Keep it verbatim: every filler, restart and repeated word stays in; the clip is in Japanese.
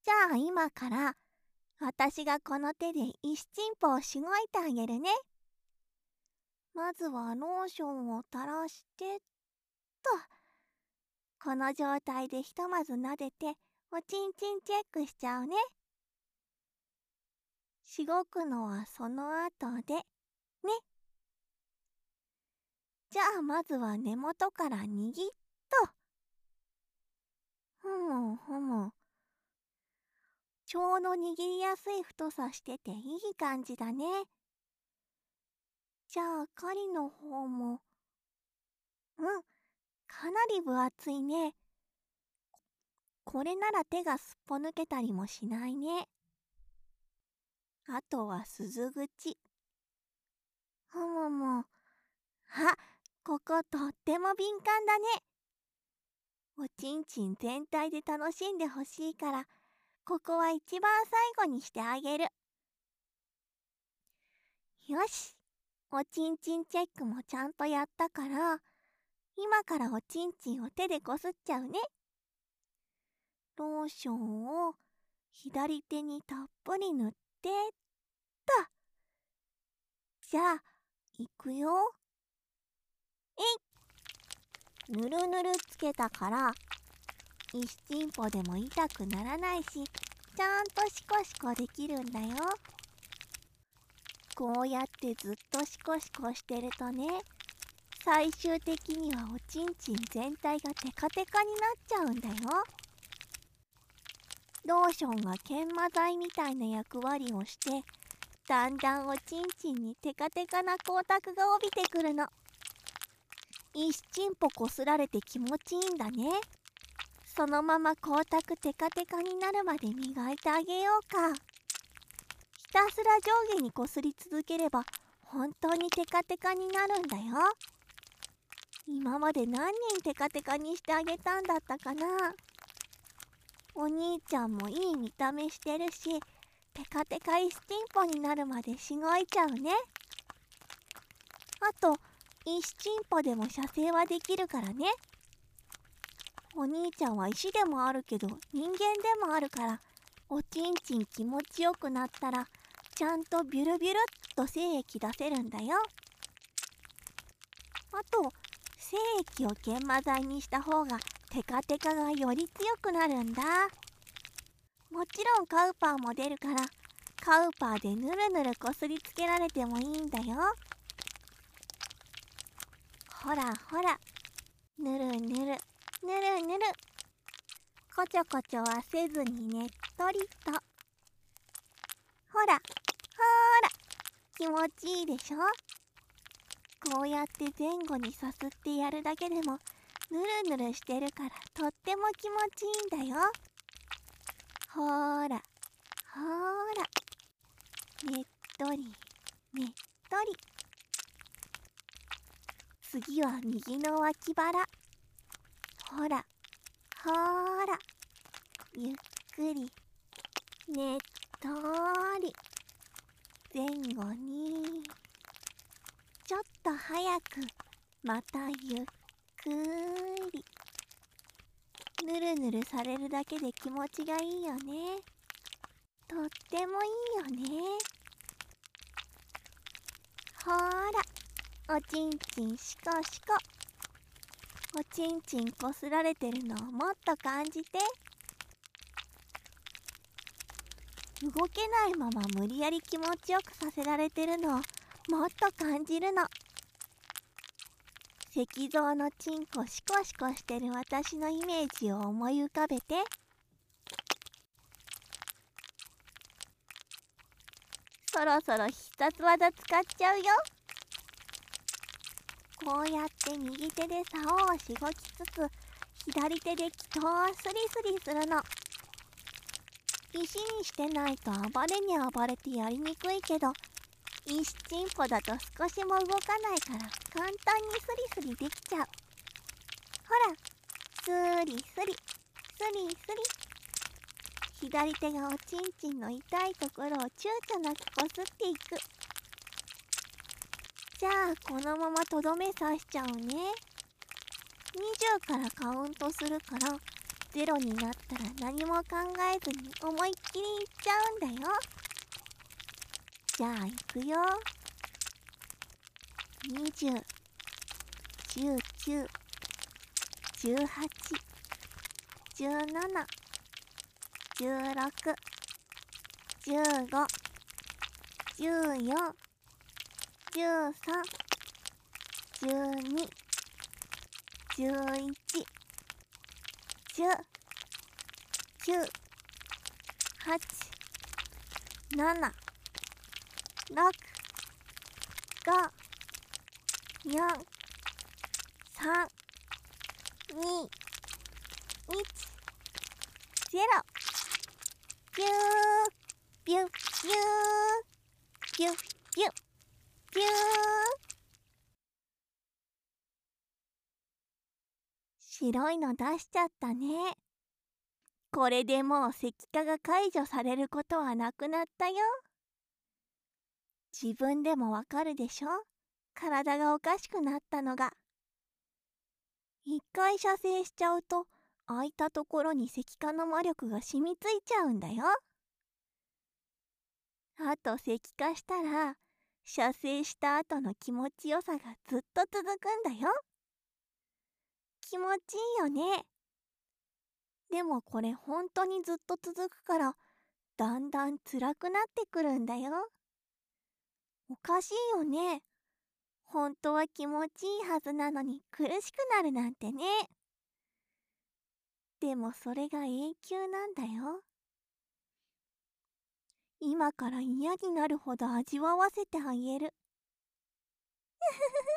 じゃあ今から私がこの手で石チンポをしごいてあげるね。まずはローションを垂らしてっと。この状態でひとまず撫でておちんちんチェックしちゃうね。しごくのはその後でね。じゃあまずは根元から握っと。ふむふむ。ちょうど握りやすい太さしてていい感じだね。じゃあ狩りの方も、うん、かなり分厚いね。これなら手がすっぽ抜けたりもしないね。あとは鈴口。ふむむ。あ、こことっても敏感だね。おちんちん全体で楽しんでほしいから、ここは一番最後にしてあげる。よし、おちんちんチェックもちゃんとやったから、今からおちんちんを手でこすっちゃうね。ローションを左手にたっぷり塗ってっと。じゃあ、いくよ。えい。ぬるぬるつけたから、石チンポでも痛くならないし、ちゃんとシコシコできるんだよ。こうやってずっとシコシコしてるとね、最終的にはおちんちん全体がテカテカになっちゃうんだよ。ローションが研磨剤みたいな役割をして、だんだんおちんちんにテカテカな光沢が帯びてくるの。石チンポこすられて気持ちいいんだね。そのまま光沢テカテカになるまで磨いてあげようか。ひたすら上下にこすり続ければ本当にテカテカになるんだよ。今まで何人テカテカにしてあげたんだったかな。お兄ちゃんもいい見た目してるし、テカテカ石チンポになるまでしごいちゃうね。あと、石チンポでも射精はできるからね。お兄ちゃんは石でもあるけど人間でもあるから、おちんちん気持ちよくなったらちゃんとビュルビュルっと精液出せるんだよ。あと、精液を研磨剤にした方がテカテカがより強くなるんだ。もちろんカウパーも出るから、カウパーでぬるぬるこすりつけられてもいいんだよ。ほらほら、ぬるぬるぬるぬる。こちょこちょはせずにねっとりと。ほらほら、気持ちいいでしょ。こうやって前後にさすってやるだけでもぬるぬるしてるからとっても気持ちいいんだよ。ほーらほーら、ねっとりねっとり。次は右の脇腹。ほらほーら、ゆっくりねっとり。前後にちょっと早く、またゆっくり。ぬるぬるされるだけで気持ちがいいよね。とってもいいよね。ほーら、おちんちんシコシコ。おちんちんこすられてるのをもっと感じて。動けないまま無理やり気持ちよくさせられてるのをもっと感じるの。石像のチンコシコシコしてる私のイメージを思い浮かべて。そろそろ必殺技使っちゃうよ。こうやって右手で竿をしごきつつ、左手で祈祷をスリスリするの。石にしてないと暴れに暴れてやりにくいけど、石チンポだと少しも動かないから簡単にスリスリできちゃう。ほら、スリスリスリスリ。左手がおちんちんの痛いところを躊躇なくこすっていく。じゃあこのままとどめ刺しちゃうね。にじゅうからカウントするから、 ゼロになったら何も考えずに思いっきりいっちゃうんだよ。じゃあいくよ。にじゅう、じゅうきゅう、じゅうはち、じゅうなな、じゅうろく、じゅうご、じゅうよん、じゅうさん、じゅうに、じゅういち、じゅう、きゅう、はち、なな、ろく、ご、よん、さん、に、いち、ゼロ。ピュー、ピュッピュー、ピュッピュッ、ピュー。白いの出しちゃったね。これでもう石化が解除されることはなくなったよ。自分でもわかるでしょ？体がおかしくなったのが。一回射精しちゃうと、空いたところに石化の魔力が染みついちゃうんだよ。あと石化したら、射精した後の気持ちよさがずっと続くんだよ。気持ちいいよね。でもこれ本当にずっと続くから、だんだん辛くなってくるんだよ。おかしいよね。本当は気持ちいいはずなのに苦しくなるなんてね。でもそれが永久なんだよ。今から嫌になるほど味わわせてあげる。